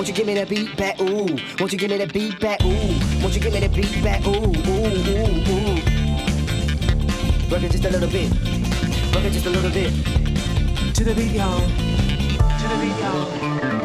Won't you give me that beat back? Ooh. Won't you give me that beat back? Ooh. Won't you give me that beat back? Ooh, ooh, ooh, ooh. Work it just a little bit. Work it just a little bit. To the beat, y'all. To the beat, y'all.